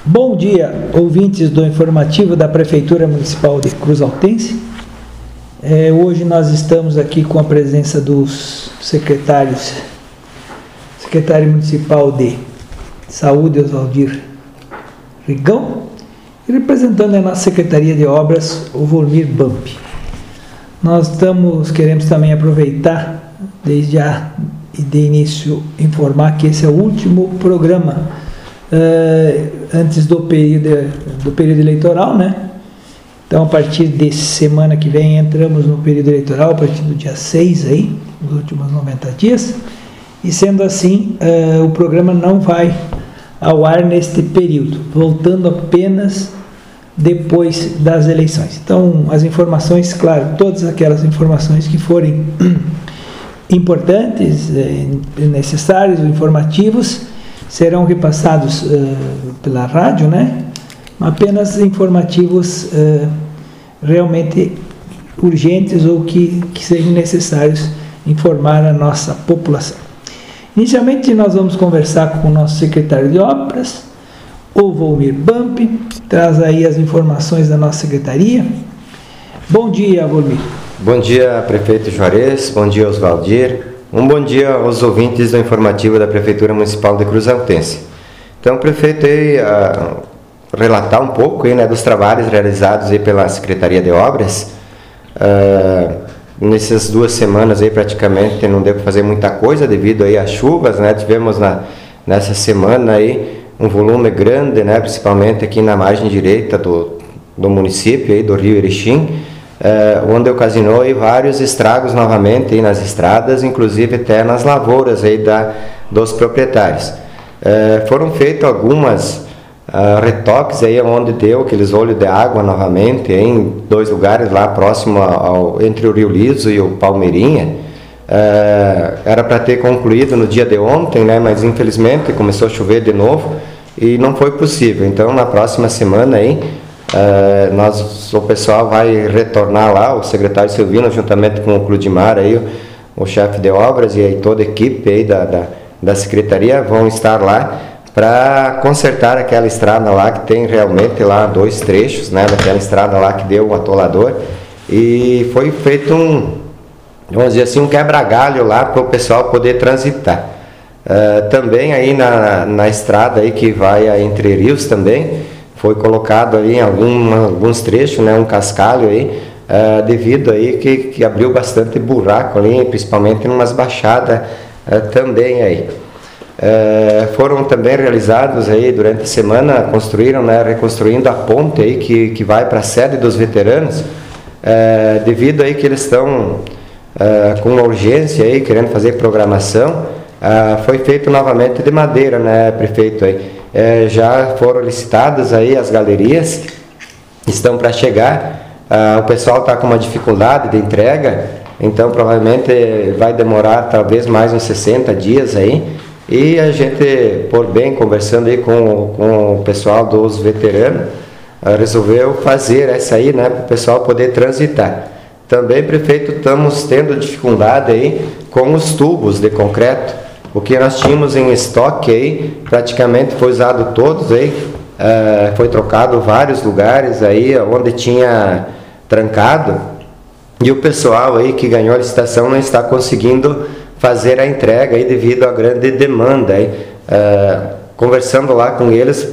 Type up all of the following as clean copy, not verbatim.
Bom dia, ouvintes do informativo da Prefeitura Municipal de Cruz Altense. Hoje nós estamos aqui com a presença dos secretário municipal de Saúde, Oswaldir Rigão, e representando a nossa Secretaria de Obras, o Volmir Bamp. Nós queremos também aproveitar, desde já e de início, informar que esse é o último programa antes do período eleitoral, né? Então, a partir de semana que vem, entramos no período eleitoral, a partir do dia 6 aí, nos últimos 90 dias, e sendo assim, o programa não vai ao ar neste período, voltando apenas depois das eleições. Então, as informações, claro, todas aquelas informações que forem importantes, necessários, informativos, serão repassados pela rádio, né? Apenas informativos realmente urgentes ou que sejam necessários informar a nossa população. Inicialmente, nós vamos conversar com o nosso secretário de Obras, o Volmir Bamp, traz aí as informações da nossa secretaria. Bom dia, Volmir. Bom dia, prefeito Juarez, bom dia, Oswaldir. Um bom dia aos ouvintes do informativo da Prefeitura Municipal de Cruz Altense. Então, prefeito, relatar um pouco aí, né, dos trabalhos realizados aí pela Secretaria de Obras. Nessas 2 semanas aí, praticamente não deu para fazer muita coisa devido aí às chuvas, né? Tivemos nessa semana aí um volume grande, né, principalmente aqui na margem direita do município aí, do Rio Erechim, onde ocasionou aí vários estragos novamente aí nas estradas, inclusive até nas lavouras aí dos proprietários. Foram feitos algumas retoques aí onde deu aqueles olhos de água novamente aí, em 2 lugares lá próximo entre o Rio Liso e o Palmeirinha. Era para ter concluído no dia de ontem, né, mas infelizmente começou a chover de novo e não foi possível. Então, na próxima semana aí, o pessoal vai retornar lá, o secretário Silvino, juntamente com o Cludimar, aí, o chefe de obras e aí toda a equipe aí da secretaria vão estar lá para consertar aquela estrada lá, que tem realmente lá 2 trechos, né, daquela estrada lá que deu um atolador, e foi feito vamos dizer assim, um quebra-galho lá para o pessoal poder transitar. Também aí na estrada aí que vai Entre Rios também, foi colocado aí em alguns trechos, né, um cascalho aí, devido aí que abriu bastante buraco ali, principalmente em umas baixadas também aí. Foram também realizados aí durante a semana, reconstruindo a ponte aí que vai para a sede dos veteranos, devido aí que eles estão com uma urgência aí, querendo fazer programação. Foi feito novamente de madeira, né, prefeito aí. Já foram licitadas aí as galerias, estão para chegar. O pessoal está com uma dificuldade de entrega, então provavelmente vai demorar talvez mais uns 60 dias aí. E a gente, por bem, conversando aí com o pessoal dos veteranos, resolveu fazer essa aí, né, para o pessoal poder transitar. Também, prefeito, estamos tendo dificuldade aí com os tubos de concreto. O que nós tínhamos em estoque aí, praticamente foi usado todos aí, foi trocado vários lugares aí onde tinha trancado, e o pessoal aí que ganhou a licitação não está conseguindo fazer a entrega aí devido à grande demanda aí. Conversando lá com eles,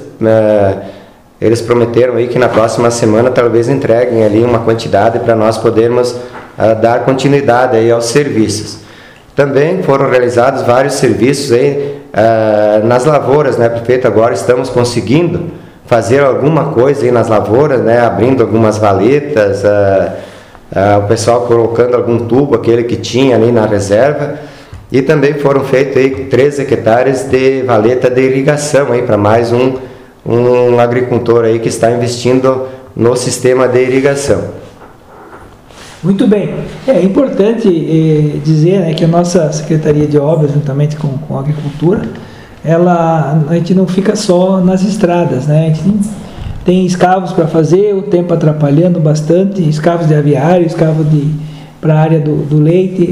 eles prometeram aí que na próxima semana talvez entreguem ali uma quantidade para nós podermos dar continuidade aí aos serviços. Também foram realizados vários serviços aí nas lavouras, né, prefeito? Agora estamos conseguindo fazer alguma coisa aí nas lavouras, né, abrindo algumas valetas, o pessoal colocando algum tubo, aquele que tinha ali na reserva, e também foram feitos aí 13 hectares de valeta de irrigação aí para mais um agricultor aí que está investindo no sistema de irrigação. Muito bem. É importante dizer, né, que a nossa Secretaria de Obras, juntamente com a Agricultura, a gente não fica só nas estradas, né? A gente tem escavos para fazer, o tempo atrapalhando bastante, escavos de aviário, escavo para a área do leite,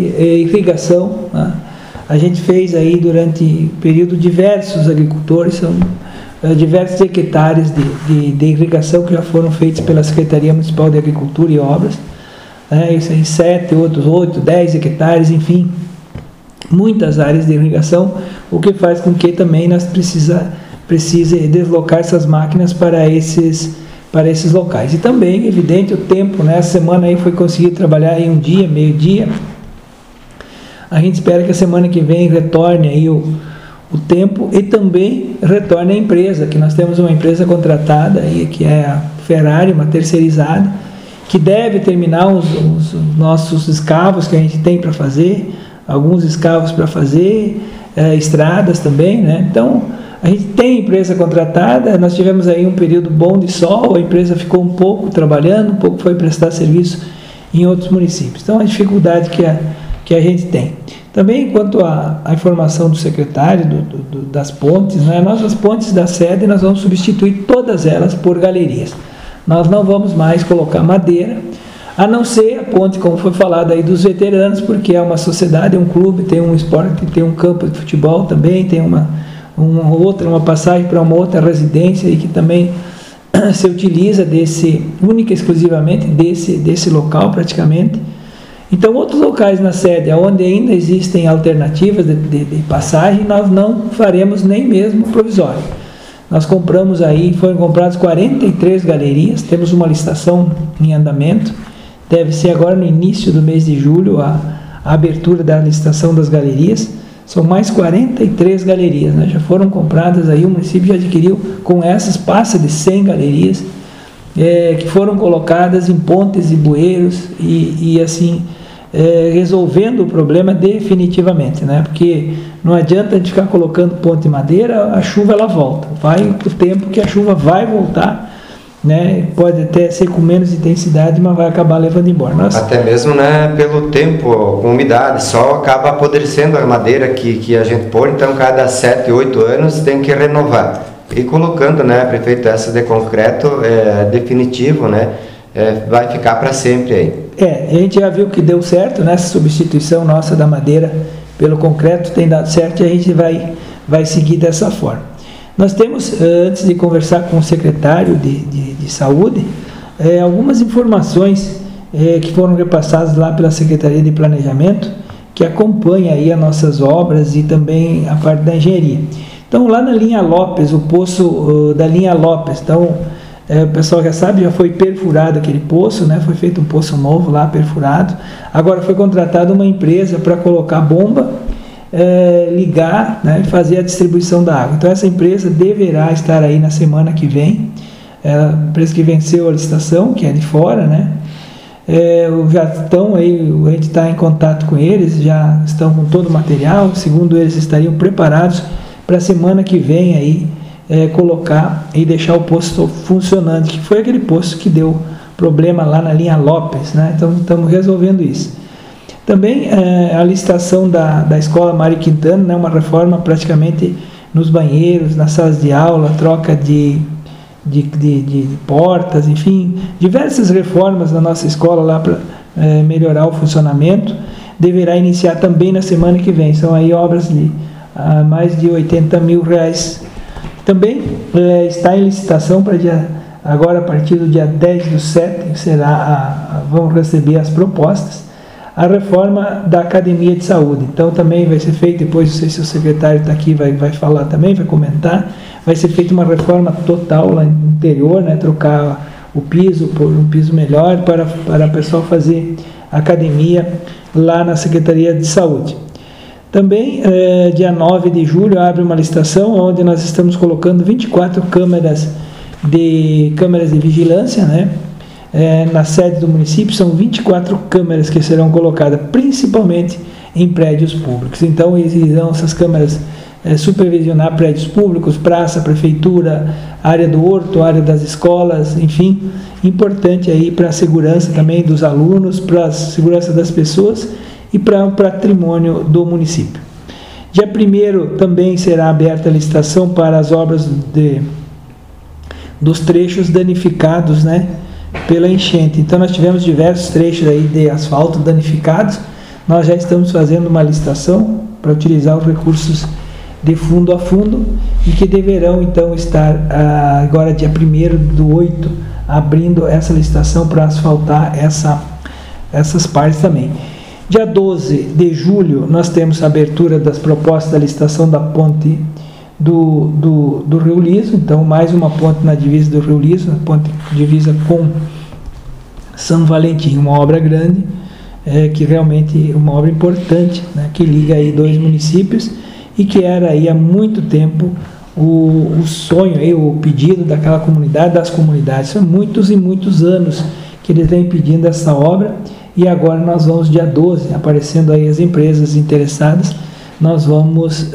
irrigação, né? A gente fez aí durante o período diversos agricultores, diversos hectares de irrigação que já foram feitos pela Secretaria Municipal de Agricultura e Obras, isso aí 7, outros 8, 10 hectares, enfim, muitas áreas de irrigação, o que faz com que também nós precise deslocar essas máquinas para esses locais. E também, evidente, o tempo, né? Essa semana aí foi conseguir trabalhar em um dia, meio-dia. A gente espera que a semana que vem retorne aí o tempo e também retorne a empresa, que nós temos uma empresa contratada aí, que é a Ferrari, uma terceirizada, que deve terminar os nossos escavos que a gente tem para fazer, alguns escavos para fazer, estradas também, né? Então, a gente tem empresa contratada, nós tivemos aí um período bom de sol, a empresa ficou um pouco trabalhando, um pouco foi prestar serviço em outros municípios. Então, a dificuldade que a gente tem. Também, quanto à informação do secretário das pontes, né, nossas pontes da sede, nós vamos substituir todas elas por galerias. Nós não vamos mais colocar madeira, a não ser a ponte, como foi falado aí, dos veteranos, porque é uma sociedade, é um clube, tem um esporte, tem um campo de futebol também, tem uma passagem para uma outra residência e que também se utiliza única e exclusivamente desse local praticamente. Então, outros locais na sede, onde ainda existem alternativas de passagem, nós não faremos nem mesmo provisório. Nós compramos aí, foram compradas 43 galerias, temos uma licitação em andamento, deve ser agora no início do mês de julho a abertura da licitação das galerias. São mais 43 galerias, né? Já foram compradas aí, o município já adquiriu, com essas passa de 100 galerias, que foram colocadas em pontes e bueiros e assim, resolvendo o problema definitivamente, né? Porque não adianta a gente ficar colocando ponte de madeira, a chuva ela volta, vai o tempo que a chuva vai voltar, né? Pode até ser com menos intensidade, mas vai acabar levando embora. Até mesmo, né, pelo tempo, com umidade, só acaba apodrecendo a madeira que a gente põe, então cada 7, 8 anos tem que renovar. E colocando, né, prefeito, essa de concreto definitivo, né, vai ficar para sempre aí. A gente já viu que deu certo, né, essa substituição nossa da madeira pelo concreto tem dado certo e a gente vai seguir dessa forma. Nós temos, antes de conversar com o secretário de Saúde, algumas informações que foram repassadas lá pela Secretaria de Planejamento, que acompanha aí as nossas obras e também a parte da engenharia. Então, lá na linha Lopes, o poço da linha Lopes, então, o pessoal já sabe, já foi perfurado aquele poço, né? Foi feito um poço novo lá, perfurado. Agora foi contratada uma empresa para colocar bomba, ligar, né, e fazer a distribuição da água. Então essa empresa deverá estar aí na semana que vem, a empresa que venceu a licitação, que é de fora, né, já estão aí, a gente está em contato com eles, já estão com todo o material, segundo eles estariam preparados para a semana que vem aí colocar e deixar o poço funcionando, que foi aquele poço que deu problema lá na linha Lopes, né, então estamos resolvendo isso. Também a licitação da Escola Mário Quintana, né, uma reforma praticamente nos banheiros, nas salas de aula, troca de portas, enfim, diversas reformas na nossa escola lá para melhorar o funcionamento, deverá iniciar também na semana que vem. São aí obras de mais de R$80 mil. Também está em licitação para agora, a partir do dia 10/7, vão receber as propostas, a reforma da Academia de Saúde. Então também vai ser feito, depois não sei se o secretário está aqui, vai falar também, vai comentar, vai ser feita uma reforma total lá no interior, né, trocar o piso por um piso melhor para o pessoal fazer academia lá na Secretaria de Saúde. Também, dia 9 de julho, abre uma licitação onde nós estamos colocando 24 câmeras de vigilância, né? Na sede do município, são 24 câmeras que serão colocadas, principalmente em prédios públicos. Então, irão essas câmeras supervisionar prédios públicos, praça, prefeitura, área do horto, área das escolas, enfim, importante aí para a segurança também dos alunos, para a segurança das pessoas e para o patrimônio do município. Dia 1º também será aberta a licitação para as obras dos trechos danificados, né, pela enchente. Então nós tivemos diversos trechos aí de asfalto danificados, nós já estamos fazendo uma licitação para utilizar os recursos de fundo a fundo e que deverão então estar agora dia 1º/8 abrindo essa licitação para asfaltar essas partes também. Dia 12 de julho nós temos a abertura das propostas da licitação da ponte do Rio Liso, então mais uma ponte na divisa do Rio Liso, a ponte divisa com São Valentim, uma obra grande, que realmente é uma obra importante, né, que liga aí 2 municípios e que era aí há muito tempo o sonho, aí, o pedido daquela comunidade, das comunidades. São muitos e muitos anos que eles vêm pedindo essa obra e agora nós vamos, dia 12, aparecendo aí as empresas interessadas, nós vamos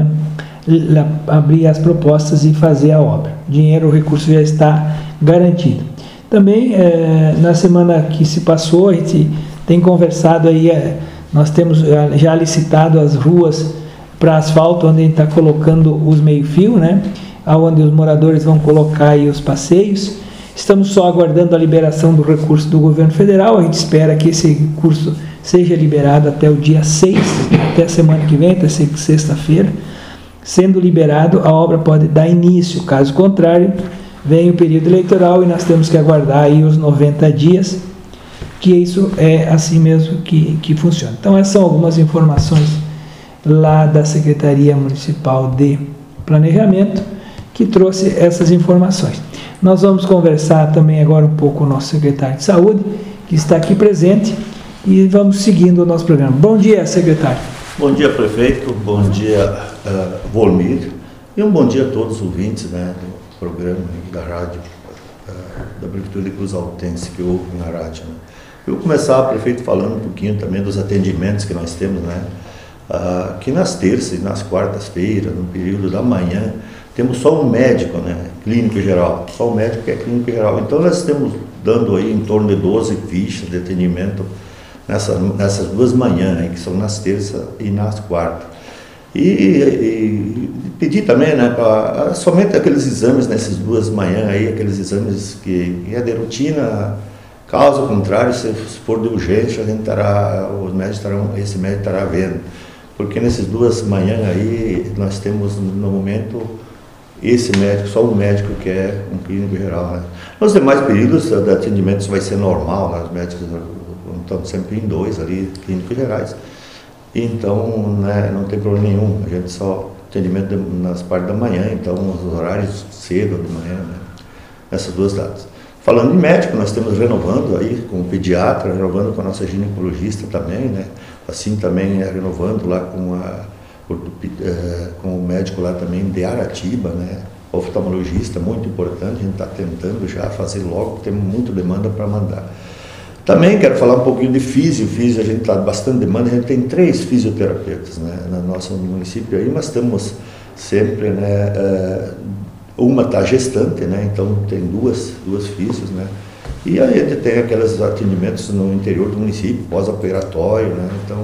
abrir as propostas e fazer a obra. Dinheiro, o recurso já está garantido. Também, na semana que se passou, a gente tem conversado aí, nós temos já licitado as ruas para asfalto, onde a gente está colocando os meio-fio, né? Onde os moradores vão colocar aí os passeios. Estamos só aguardando a liberação do recurso do governo federal, a gente espera que esse recurso seja liberado até o dia 6, até a semana que vem, até sexta-feira. Sendo liberado, a obra pode dar início, caso contrário, vem o período eleitoral e nós temos que aguardar aí os 90 dias, que isso é assim mesmo que funciona. Então essas são algumas informações lá da Secretaria Municipal de Planejamento, que trouxe essas informações. Nós vamos conversar também agora um pouco com o nosso secretário de Saúde, que está aqui presente, e vamos seguindo o nosso programa. Bom dia, secretário. Bom dia, prefeito. Bom dia, Volmir. E um bom dia a todos os ouvintes, né, do programa da rádio da Prefeitura de Cruz Altense, que ouve na rádio. Né. Eu vou começar, prefeito, falando um pouquinho também dos atendimentos que nós temos, né? Que nas terças e nas quartas-feiras, no período da manhã, temos só um médico, né, clínico geral, só um médico que é clínico geral. Então nós estamos dando aí em torno de 12 fichas de atendimento nessas 2 manhãs, aí, que são nas terças e nas quartas. E pedir também, né, somente aqueles exames nessas 2 manhãs aí, aqueles exames que é de rotina. Caso contrário, se for de urgência, esse médico estará vendo. Porque nessas 2 manhãs aí, nós temos no momento esse médico, só um médico que é um clínico geral. Né? Nos demais períodos de atendimento isso vai ser normal, né? Os médicos estão sempre em 2 ali, clínicos gerais. Então, né, não tem problema nenhum, a gente só atendimento nas partes da manhã, então os horários cedo de manhã, né? Nessas 2 datas. Falando de médico, nós estamos renovando aí com o pediatra, renovando com a nossa ginecologista também, né? Assim também renovando lá com o médico lá também de Aratiba, né? Oftalmologista, muito importante, a gente está tentando já fazer logo, porque temos muita demanda para mandar. Também quero falar um pouquinho de físio, a gente está bastante demanda, a gente tem 3 fisioterapeutas, né, no nosso município aí, mas estamos sempre, né, uma está gestante, né, então tem duas físios, né, e a gente tem aqueles atendimentos no interior do município, pós-operatório, né, então,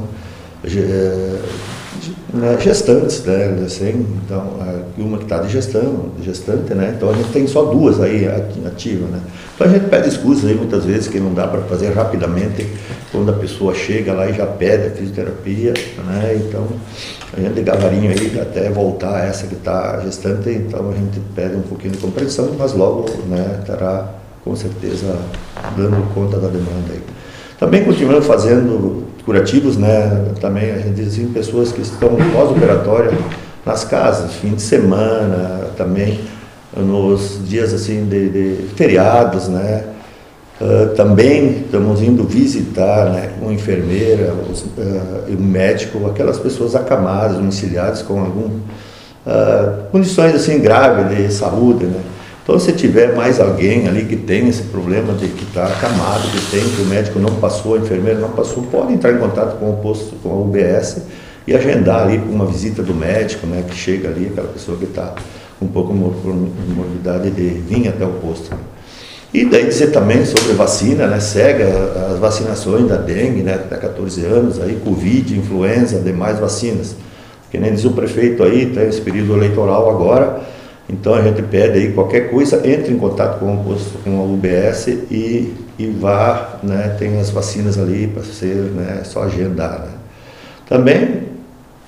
gestantes, né, assim, então, uma que está de gestante, né, então a gente tem só 2 aí ativas, né. Então a gente pede excusas aí muitas vezes que não dá para fazer rapidamente quando a pessoa chega lá e já pede a fisioterapia, né? Então a gente devagarinho aí até voltar essa que está gestante, então a gente pede um pouquinho de compreensão, mas logo, né, estará com certeza dando conta da demanda aí. Também continuamos fazendo curativos, né? Também a gente diz assim, pessoas que estão pós-operatória nas casas, fim de semana, também nos dias assim de feriados, né? Também estamos indo visitar, né, com enfermeira e um médico, aquelas pessoas acamadas, domiciliadas com algumas condições assim graves de saúde, né? Então, se tiver mais alguém ali que tem esse problema de que está acamado, que o médico não passou, a enfermeira não passou, pode entrar em contato com o posto, com a UBS e agendar ali uma visita do médico, né, que chega ali, aquela pessoa que está um pouco morbidade de vir até o posto. E daí dizer também sobre vacina, né, segue as vacinações da dengue, né, até 14 anos, aí Covid, influenza, demais vacinas. Que nem diz o prefeito aí, tem esse período eleitoral agora, então a gente pede aí qualquer coisa, entre em contato com o posto, com a UBS e vá, né, tem as vacinas ali para ser, né, só agendar, né. Também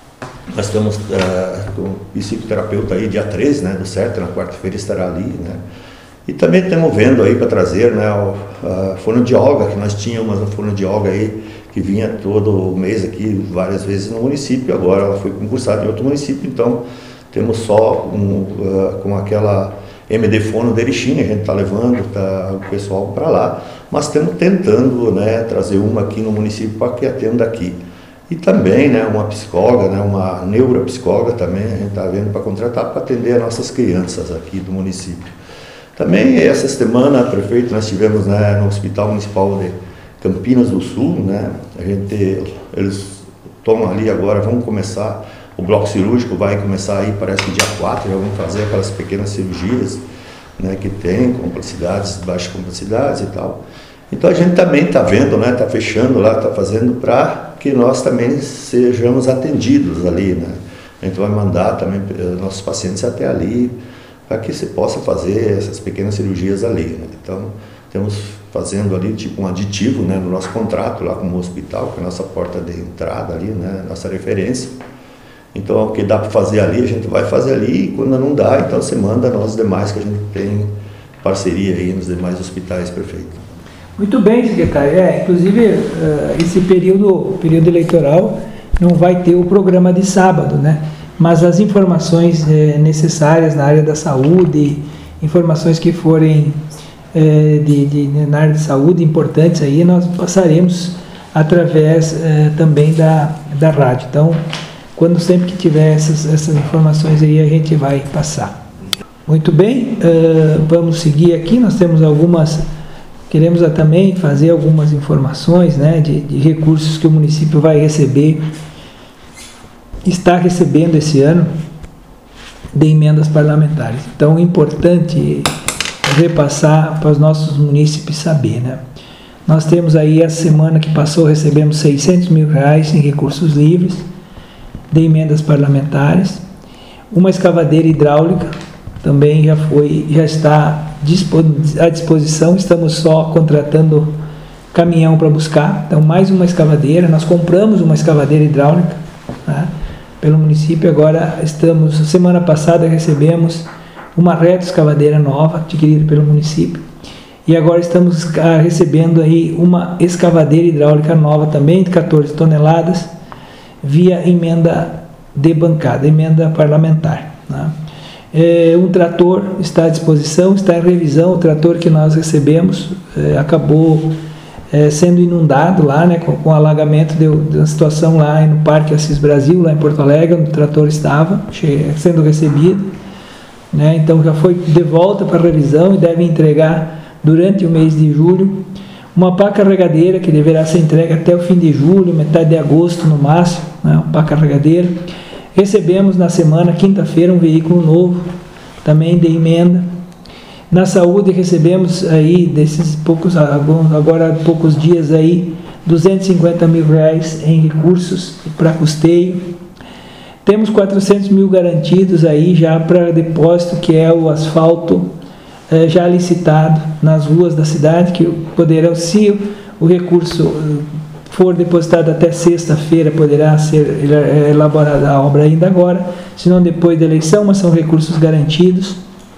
Nós estamos com o psicoterapeuta aí dia 13, né, do certo, na quarta-feira estará ali, né. E também estamos vendo aí para trazer, né, a fonoaudióloga, que nós tínhamos uma fonoaudióloga aí que vinha todo mês aqui, várias vezes no município, agora ela foi concursada em outro município, então temos só com aquela MD Fono de Erechim, a gente está levando o pessoal para lá, mas estamos tentando, né, trazer uma aqui no município para que atenda aqui. E também, né, uma psicóloga, né, uma neuropsicóloga também, a gente está vendo para contratar para atender as nossas crianças aqui do município. Também essa semana, prefeito, nós estivemos, né, no Hospital Municipal de Campinas do Sul, né, eles estão ali agora, vão começar, o bloco cirúrgico vai começar aí, parece que dia 4, já vão fazer aquelas pequenas cirurgias, né, que tem complexidades, baixas complexidades e tal. Então a gente também está vendo, né, está fechando lá, está fazendo para que nós também sejamos atendidos ali, né. A gente vai mandar também nossos pacientes até ali, para que se possa fazer essas pequenas cirurgias ali, né? Então, estamos fazendo ali tipo um aditivo, né, no nosso contrato lá com o hospital, que é a nossa porta de entrada ali, né, nossa referência. Então, o que dá para fazer ali, a gente vai fazer ali, e quando não dá, então você manda nós demais, que a gente tem parceria aí nos demais hospitais, prefeito. Muito bem, secretário. Inclusive, esse período eleitoral não vai ter o programa de sábado, né? Mas as informações necessárias na área da saúde, informações que forem na área de saúde importantes aí, nós passaremos através também da rádio. Então, sempre que tiver essas informações aí, a gente vai passar. Muito bem, vamos seguir aqui, nós temos queremos também fazer algumas informações, né, de recursos que o município vai receber, está recebendo esse ano de emendas parlamentares. Então é importante repassar para os nossos munícipes saber, né? Nós temos aí, essa semana que passou, recebemos R$600 mil em recursos livres de emendas parlamentares. Uma escavadeira hidráulica também já está à disposição, estamos só contratando caminhão para buscar. Então mais uma escavadeira, nós compramos uma escavadeira hidráulica, né, pelo município. Agora semana passada recebemos uma retroescavadeira nova, adquirida pelo município, e agora estamos recebendo aí uma escavadeira hidráulica nova também, de 14 toneladas, via emenda de bancada, emenda parlamentar, né? Um trator está à disposição, está em revisão. O trator que nós recebemos acabou sendo inundado lá, né, com alagamento da situação lá no Parque Assis Brasil, lá em Porto Alegre, onde o trator estava sendo recebido, né. Então já foi de volta para revisão e deve entregar durante o mês de julho uma pá carregadeira que deverá ser entregue até o fim de julho, metade de agosto no máximo, né, uma pá carregadeira. Recebemos na semana, quinta-feira, um veículo novo, também de emenda. Na saúde recebemos aí, agora há poucos dias aí, R$250 mil em recursos para custeio. Temos 400 mil garantidos aí já para depósito, que é o asfalto já licitado nas ruas da cidade, que poderão, se o recurso for depositado até sexta-feira, poderá ser elaborada a obra ainda agora, se não depois da eleição, mas são recursos garantidos.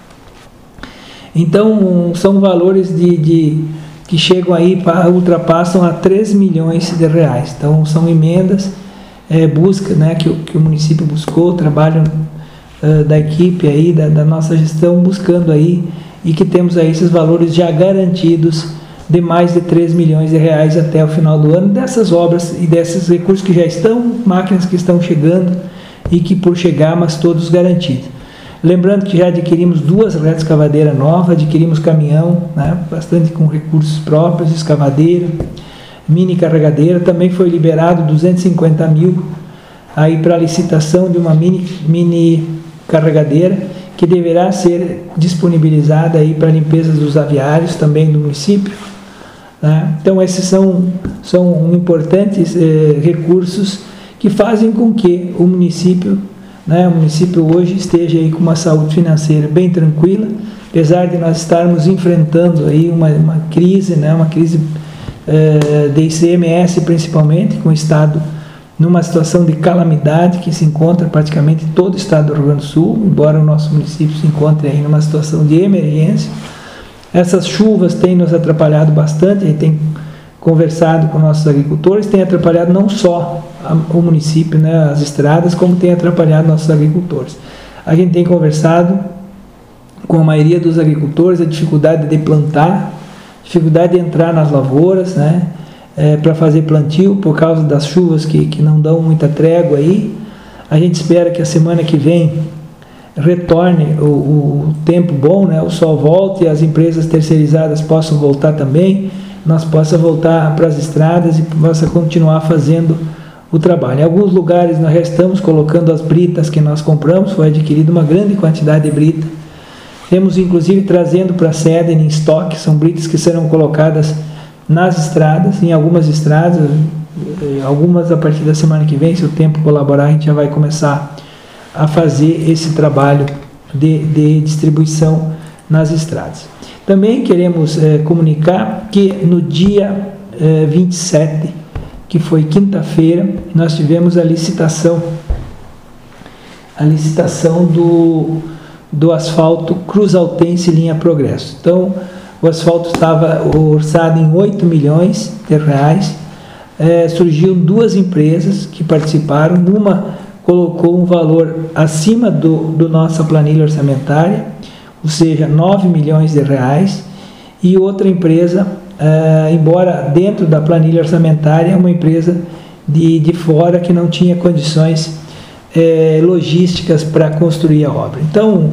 Então, são valores que chegam aí, ultrapassam a R$3 milhões. Então, são emendas, busca, né, que o município buscou, trabalho da equipe aí, da nossa gestão, buscando aí, e que temos aí esses valores já garantidos de mais de R$3 milhões até o final do ano, dessas obras e desses recursos que já estão, máquinas que estão chegando e que por chegar, mas todos garantidos. Lembrando que já adquirimos 2 retroescavadeiras novas, adquirimos caminhão, né, bastante com recursos próprios, escavadeira, mini carregadeira. Também foi liberado 250 mil aí para licitação de uma mini carregadeira, que deverá ser disponibilizada aí para limpeza dos aviários também do município, né? Então esses são importantes recursos que fazem com que o município hoje esteja aí com uma saúde financeira bem tranquila, apesar de nós estarmos enfrentando aí uma crise, né, uma crise de ICMS principalmente, com o Estado numa situação de calamidade que se encontra praticamente todo o estado do Rio Grande do Sul, embora o nosso município se encontre aí numa situação de emergência. Essas chuvas têm nos atrapalhado bastante, a gente tem conversado com nossos agricultores, tem atrapalhado não só o município, né, as estradas, como tem atrapalhado nossos agricultores. A gente tem conversado com a maioria dos agricultores a dificuldade de plantar, dificuldade de entrar nas lavouras, né, para fazer plantio por causa das chuvas que não dão muita trégua aí. A gente espera que a semana que vem retorne o tempo bom, né, o sol volte e as empresas terceirizadas possam voltar também, nós possamos voltar para as estradas e possa continuar fazendo o trabalho. Em alguns lugares nós já estamos colocando as britas que nós compramos, foi adquirida uma grande quantidade de brita. Temos inclusive trazendo para a sede em estoque, são britas que serão colocadas nas estradas, em algumas estradas, algumas a partir da semana que vem, se o tempo colaborar, a gente já vai começar a fazer esse trabalho de distribuição nas estradas. Também queremos comunicar que no dia 27, que foi quinta-feira, nós tivemos a licitação do asfalto Cruz Altense linha Progresso. Então, o asfalto estava orçado em 8 milhões de reais, surgiram duas empresas que participaram, uma colocou um valor acima do nossa planilha orçamentária, ou seja, 9 milhões de reais, e outra empresa, embora dentro da planilha orçamentária, uma empresa de fora que não tinha condições logísticas para construir a obra. Então,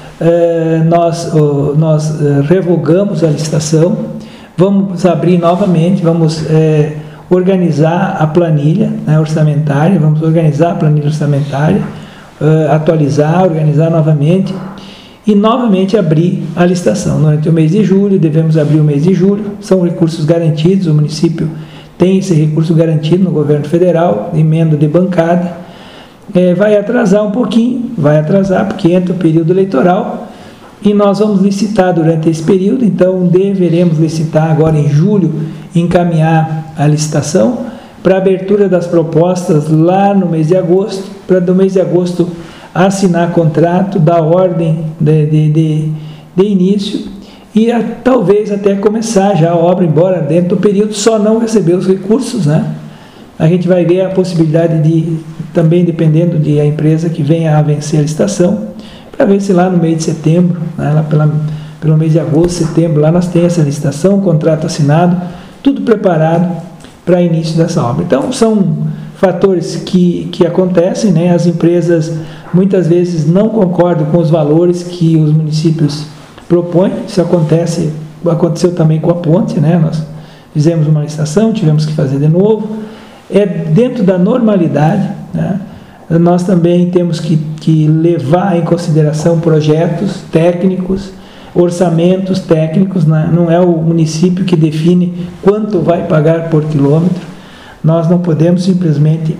nós revogamos a licitação, vamos abrir novamente, vamos organizar a planilha, né, orçamentária, vamos organizar a planilha orçamentária, atualizar, organizar novamente, e novamente abrir a licitação. Durante o mês de julho, devemos abrir o mês de julho, são recursos garantidos, o município tem esse recurso garantido no governo federal, emenda de bancada. Vai atrasar um pouquinho, vai atrasar porque entra o período eleitoral e nós vamos licitar durante esse período, então deveremos licitar agora em julho, encaminhar a licitação para abertura das propostas lá no mês de agosto, para do mês de agosto assinar contrato, dar ordem de início e talvez até começar já a obra, embora dentro do período só não receber os recursos, né? A gente vai ver a possibilidade de, também dependendo de a empresa que venha a vencer a licitação, para ver se lá no mês de setembro, né, lá pelo mês de agosto, setembro, lá nós temos essa licitação, contrato assinado, tudo preparado para início dessa obra. Então, são fatores que acontecem, né? As empresas muitas vezes não concordam com os valores que os municípios propõem. Isso aconteceu também com a ponte, né? Nós fizemos uma licitação, tivemos que fazer de novo. Dentro da normalidade, né? Nós também temos que levar em consideração projetos técnicos, orçamentos técnicos, né? Não é o município que define quanto vai pagar por quilômetro. Nós não podemos simplesmente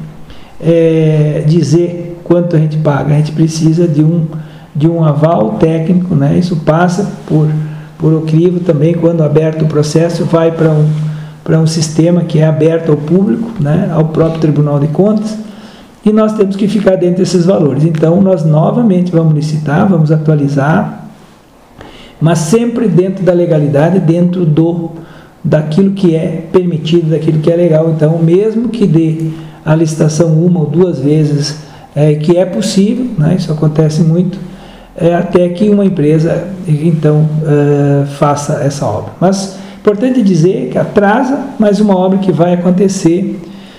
dizer quanto a gente paga, a gente precisa de um aval técnico, né? Isso passa por o crivo também, quando aberto o processo, vai para um sistema que é aberto ao público, né? Ao próprio Tribunal de Contas, e nós temos que ficar dentro desses valores. Então, nós novamente vamos licitar, vamos atualizar, mas sempre dentro da legalidade, dentro daquilo que é permitido, daquilo que é legal. Então, mesmo que dê a licitação uma ou duas vezes, que é possível, né? Isso acontece muito, até que uma empresa, então, faça essa obra. Mas, importante dizer que atrasa, mas uma obra que vai acontecer,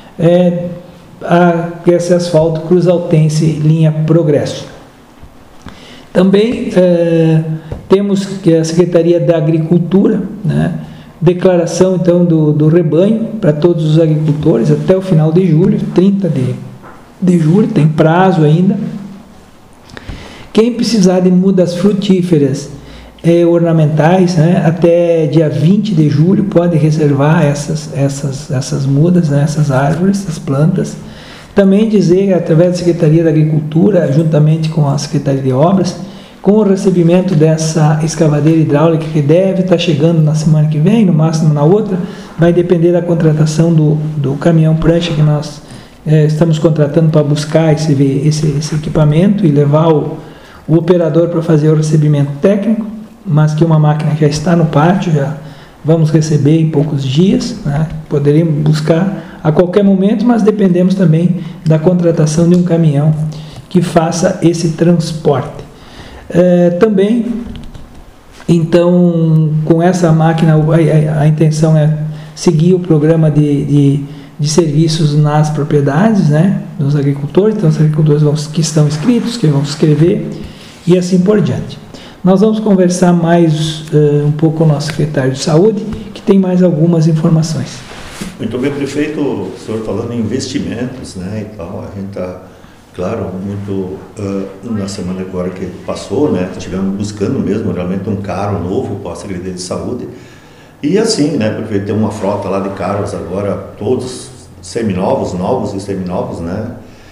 esse asfalto Cruz Altense linha Progresso. Também temos que a Secretaria da Agricultura, né? Declaração então do rebanho para todos os agricultores até o final de julho, 30 de julho, tem prazo ainda. Quem precisar de mudas frutíferas ornamentais, né, até dia 20 de julho pode reservar essas mudas, né, essas árvores, essas plantas. Também dizer, através da Secretaria da Agricultura, juntamente com a Secretaria de Obras, com o recebimento dessa escavadeira hidráulica, que deve estar chegando na semana que vem, no máximo na outra, vai depender da contratação do caminhão prancha estamos contratando para buscar esse equipamento e levar o operador para fazer o recebimento técnico, mas que uma máquina já está no pátio, já vamos receber em poucos dias, né? Poderíamos buscar a qualquer momento, mas dependemos também da contratação de um caminhão que faça esse transporte. Também, então, com essa máquina, a intenção é seguir o programa de serviços nas propriedades, né, dos agricultores. Então, os agricultores que estão inscritos, que vão escrever, e assim por diante. Nós vamos conversar mais um pouco com o nosso secretário de Saúde, que tem mais algumas informações. Muito bem, prefeito, o senhor falando em investimentos, né, e tal, a gente está, claro, muito, na semana agora que passou, né, estivemos buscando mesmo realmente um carro novo para a Secretaria de Saúde, e assim, né, prefeito, tem uma frota lá de carros agora, todos seminovos, novos e seminovos, né,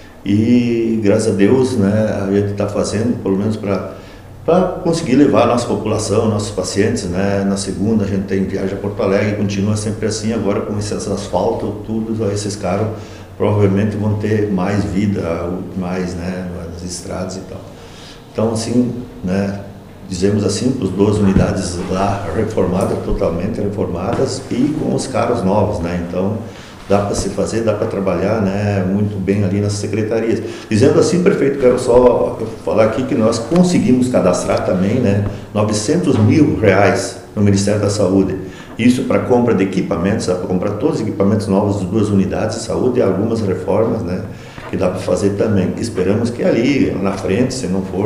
e graças a Deus, né, a gente está fazendo, pelo menos para conseguir levar a nossa população, nossos pacientes, né? Na segunda a gente tem viagem a Porto Alegre, continua sempre assim, agora com esse asfalto, tudo, esses carros provavelmente vão ter mais vida, mais, né, nas estradas e tal. Então, assim, né, dizemos assim, as 2 unidades lá reformadas, totalmente reformadas, e com os carros novos, né? Então, dá para se fazer, dá para trabalhar, né, muito bem ali nas secretarias. Dizendo assim, prefeito, quero só falar aqui que nós conseguimos cadastrar também, né, R$900 mil no Ministério da Saúde. Isso para compra de equipamentos, para comprar todos os equipamentos novos das 2 unidades de saúde e algumas reformas, né, que dá para fazer também. Esperamos que ali na frente, se não for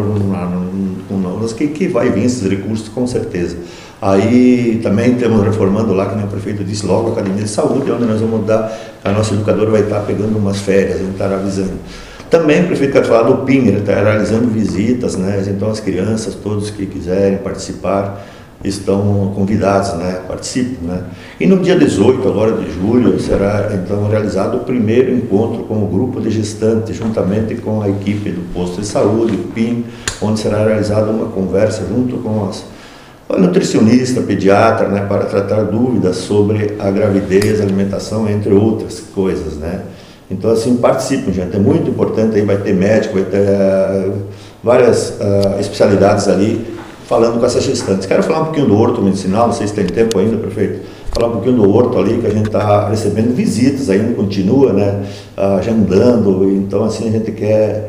que vai vir esses recursos com certeza. Aí também estamos reformando lá, que nem o prefeito disse, logo a Academia de Saúde, onde nós vamos dar, a nossa educadora vai estar pegando umas férias, a gente está avisando. Também o prefeito quer falar do PIN, ele está realizando visitas, né? Então as crianças, todos que quiserem participar, estão convidados, né? Participem, né? E no dia 18 agora de julho será então realizado o primeiro encontro com o grupo de gestantes, juntamente com a equipe do posto de saúde, o PIN, onde será realizada uma conversa junto com a nutricionista, pediatra, né, para tratar dúvidas sobre a gravidez, alimentação, entre outras coisas, né. Então, assim, participem, gente, é muito importante, aí vai ter médico, vai ter várias especialidades ali, falando com essas gestantes. Quero falar um pouquinho do horto medicinal, não sei se tem tempo ainda, prefeito, falar um pouquinho do horto ali, que a gente está recebendo visitas ainda, continua, né, agendando, então, assim, a gente quer...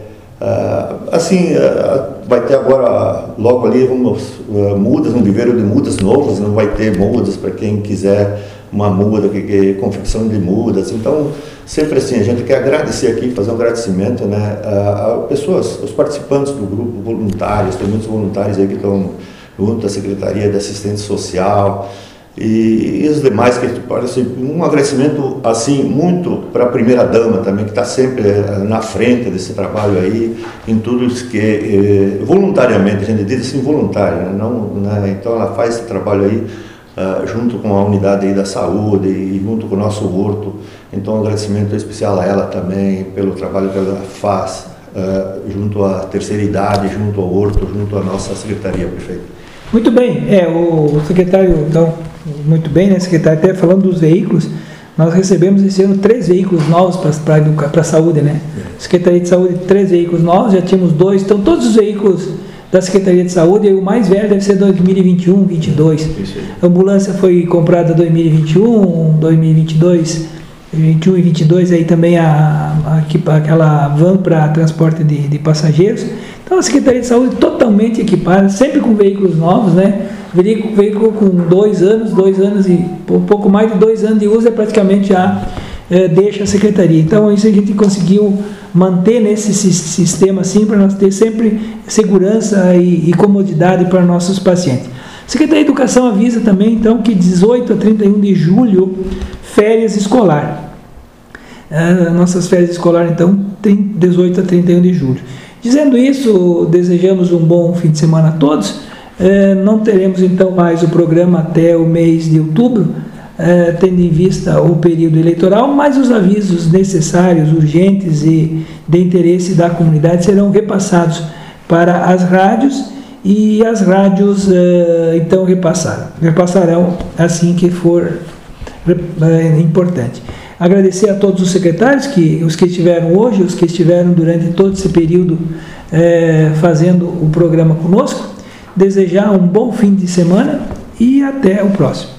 vai ter agora, logo ali, mudas, um viveiro de mudas novas, não vai ter mudas para quem quiser uma muda, confecção de mudas. Então, sempre assim, a gente quer agradecer aqui, fazer um agradecimento, né, a pessoas, os participantes do grupo, voluntários, tem muitos voluntários aí que estão junto à Secretaria de Assistência Social, e os demais, que parece um agradecimento assim muito para a primeira-dama também, que está sempre na frente desse trabalho aí, em tudo isso que voluntariamente, a gente diz assim, voluntário, né? Não, né? Então ela faz esse trabalho aí junto com a unidade aí da saúde e junto com o nosso horto. Então um agradecimento especial a ela também pelo trabalho que ela faz junto à terceira idade, junto ao horto, junto à nossa secretaria, prefeito. Muito bem, o secretário, então, muito bem, né, secretário, até falando dos veículos, nós recebemos esse ano 3 veículos novos para a saúde, né? Secretaria de Saúde, 3 veículos novos, já tínhamos 2, então todos os veículos da Secretaria de Saúde, e o mais velho deve ser 2021, 2022. A ambulância foi comprada em 2021, 2022, 21 e 22, aí também aquela van para transporte de passageiros. Então a Secretaria de Saúde totalmente equipada, sempre com veículos novos, né? Veículo com 2 anos e um pouco mais de 2 anos de uso, praticamente já deixa a Secretaria. Então isso a gente conseguiu manter nesse sistema assim, para nós ter sempre segurança e comodidade para nossos pacientes. A Secretaria de Educação avisa também, então, que 18 a 31 de julho, férias escolar. Nossas férias escolares, então, tem 18 a 31 de julho. Dizendo isso, desejamos um bom fim de semana a todos. Não teremos, então, mais o programa até o mês de outubro, tendo em vista o período eleitoral, mas os avisos necessários, urgentes e de interesse da comunidade serão repassados para as rádios, e as rádios, então, repassarão assim que for importante. Agradecer a todos os secretários, os que estiveram hoje, os que estiveram durante todo esse período fazendo o programa conosco. Desejar um bom fim de semana e até o próximo.